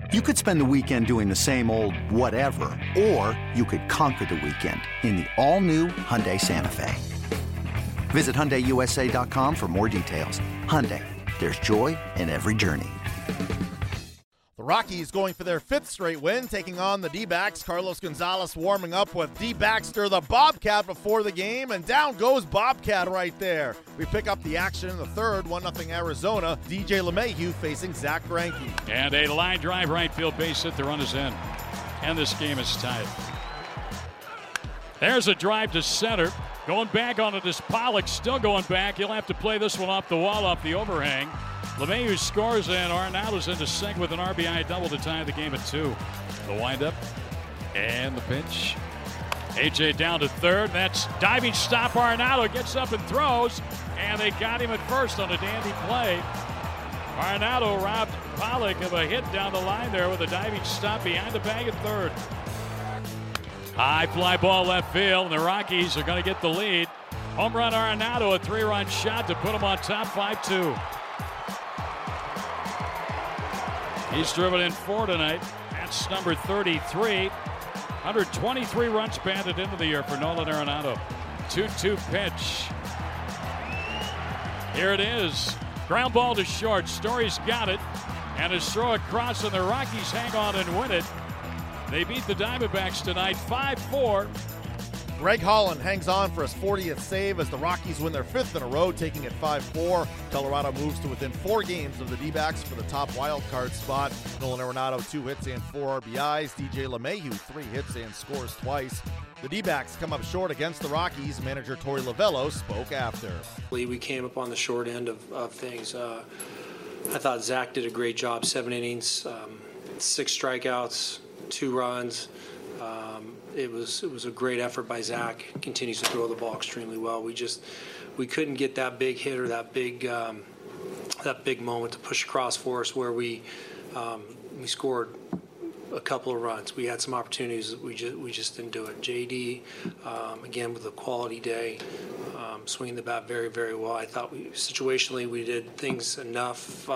You could spend the weekend doing the same old whatever, or you could conquer the weekend in the all-new Hyundai Santa Fe. Visit HyundaiUSA.com for more details. Hyundai, there's joy in every journey. The Rockies going for their 5th straight win, taking on the D-backs. Carlos Gonzalez warming up with D-Baxter, the Bobcat, before the game, and down goes Bobcat right there. We pick up the action in the 3rd, 1-0 Arizona. DJ LeMahieu facing Zach Greinke. And a line drive right field base hit. The run is in, and this game is tied. There's a drive to center. Going back onto this Pollock, still going back. He'll have to play this one off the wall, off the overhang. LeMahieu scores, and Arenado's into second with an RBI double to tie the game at 2. The windup and the pitch. AJ down to 3rd. That's diving stop. Arenado gets up and throws, and they got him at first on a dandy play. Arenado robbed Pollock of a hit down the line there with a diving stop behind the bag at 3rd. High fly ball left field, and the Rockies are going to get the lead. Home run Arenado, a 3-run shot to put them on top 5-2. He's driven in 4 tonight. That's number 33. 123 runs batted into the year for Nolan Arenado. 2-2 pitch. Here it is. Ground ball to short. Story's got it. And his throw across, and the Rockies hang on and win it. They beat the Diamondbacks tonight 5-4. Greg Holland hangs on for his 40th save as the Rockies win their 5th in a row, taking it 5-4. Colorado moves to within 4 games of the D-backs for the top wild card spot. Nolan Arenado, 2 hits and 4 RBIs. DJ LeMahieu, 3 hits and scores twice. The D-backs come up short against the Rockies. Manager Torey Lovello spoke after. We came up on the short end of things. I thought Zach did a great job, 7 innings, 6 strikeouts, 2 runs. It was a great effort by Zach. Continues to throw the ball extremely well. We couldn't get that big hit or that big moment to push across for us where we scored a couple of runs. We had some opportunities. We just didn't do it. JD again with a quality day, swinging the bat very, very well. I thought situationally we did things enough.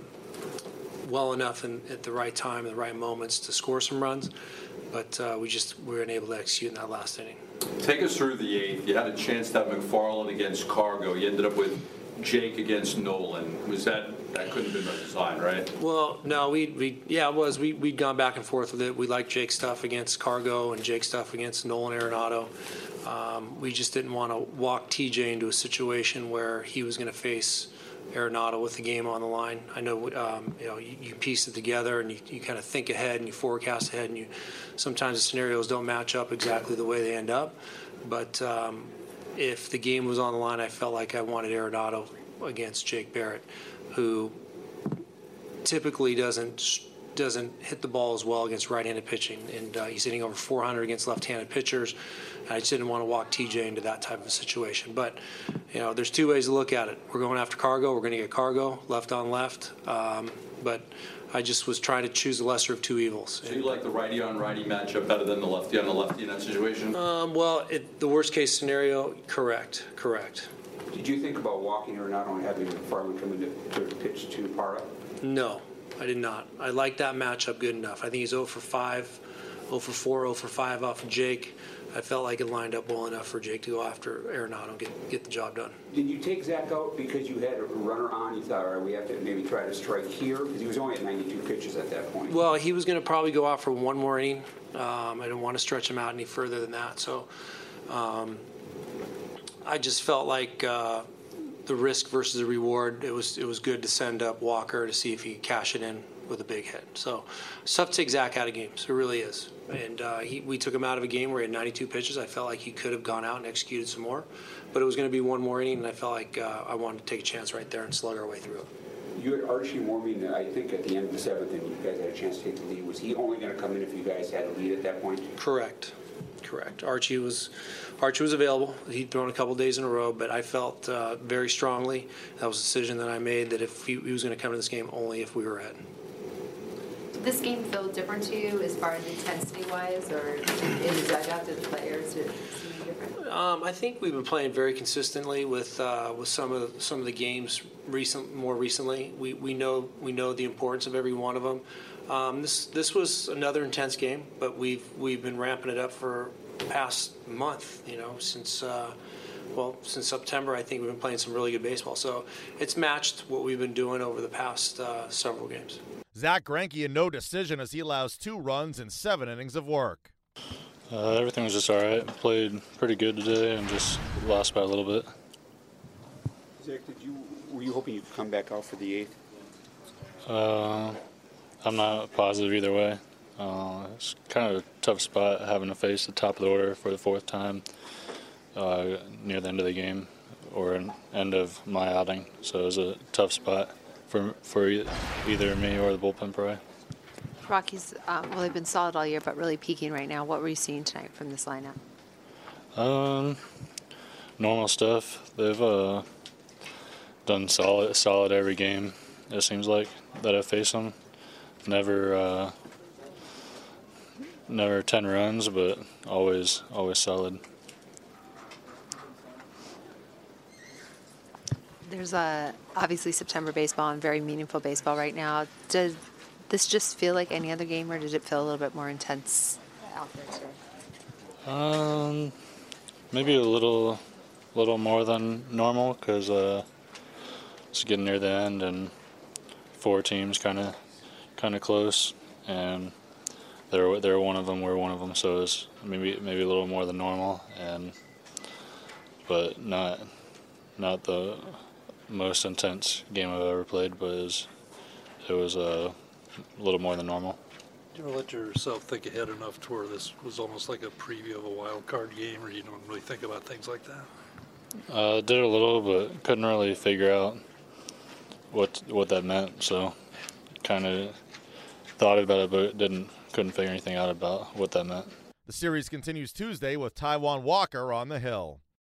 Well enough at the right time, the right moments to score some runs, but we weren't able to execute in that last inning. Take us through the 8th. You had a chance to have McFarland against Cargo. You ended up with Jake against Nolan. Was that couldn't have been the design, right? Well, no, it was. We'd gone back and forth with it. We liked Jake's stuff against Cargo and Jake's stuff against Nolan Arenado. We just didn't want to walk TJ into a situation where he was going to face Arenado with the game on the line. I know, you piece it together and you kind of think ahead and you forecast ahead, and sometimes the scenarios don't match up exactly the way they end up. But if the game was on the line, I felt like I wanted Arenado against Jake Barrett, who typically doesn't hit the ball as well against right-handed pitching, and he's hitting over 400 against left-handed pitchers. I just didn't want to walk TJ into that type of situation. But, there's 2 ways to look at it. We're going after Cargo. We're going to get Cargo, left on left. But I just was trying to choose the lesser of 2 evils. So you like the righty-on-righty matchup better than the lefty-on-the-lefty in that situation? The worst-case scenario, correct. Did you think about walking Arenado and having McFarland come in to pitch to Parra? No, I did not. I like that matchup good enough. I think he's 0 for 5, 0 for 4, 0 for 5 off of Jake. I felt like it lined up well enough for Jake to go after Arenado and get the job done. Did you take Zach out because you had a runner on? You thought, all right, we have to maybe try to strike here? Because he was only at 92 pitches at that point. Well, he was going to probably go out for 1 more inning. I didn't want to stretch him out any further than that. So I just felt like the risk versus the reward, it was good to send up Walker to see if he could cash it in with a big hit. So it's tough to take Zach out of games. It really is. And we took him out of a game where he had 92 pitches. I felt like he could have gone out and executed some more. But it was going to be 1 more inning, and I felt like I wanted to take a chance right there and slug our way through it. You had Archie warming, I think, at the end of the 7th, and you guys had a chance to take the lead. Was he only going to come in if you guys had a lead at that point? Correct. Archie was available. He'd thrown a couple days in a row, but I felt very strongly, that was a decision that I made, that if he was going to come to this game only if we were ahead. this game feel different to you as far as intensity-wise, or in the dugout, did the players seem different? I think we've been playing very consistently with some of the games more recently. We know the importance of every one of them. This was another intense game, but we've been ramping it up for the past month. Since September, I think we've been playing some really good baseball. So it's matched what we've been doing over the past several games. Zach Greinke in no decision as he allows 2 runs in 7 innings of work. Everything was just all right. Played pretty good today and just lost by a little bit. Zach, were you hoping you could come back out for the 8th? I'm not positive either way. It's kind of a tough spot having to face the top of the order for the 4th time near the end of the game or end of my outing. So it was a tough spot for either me or the bullpen probably. Rockies, they've been solid all year, but really peaking right now. What were you seeing tonight from this lineup? Normal stuff. They've done solid every game, it seems like, that I've faced them. Never 10 runs, but always solid. There's obviously September baseball and very meaningful baseball right now. Did this just feel like any other game, or did it feel a little bit more intense out there today? Maybe a little more than normal because it's getting near the end and 4 teams kind of close, and they're one of them. We're one of them, so it's maybe a little more than normal, but not the most intense game I've ever played, but it was a little more than normal. Did you ever let yourself think ahead enough to where this was almost like a preview of a wild card game, or you don't really think about things like that? Did a little, but couldn't really figure out what that meant. So kind of thought about it, but couldn't figure anything out about what that meant. The series continues Tuesday with Taijuan Walker on the hill.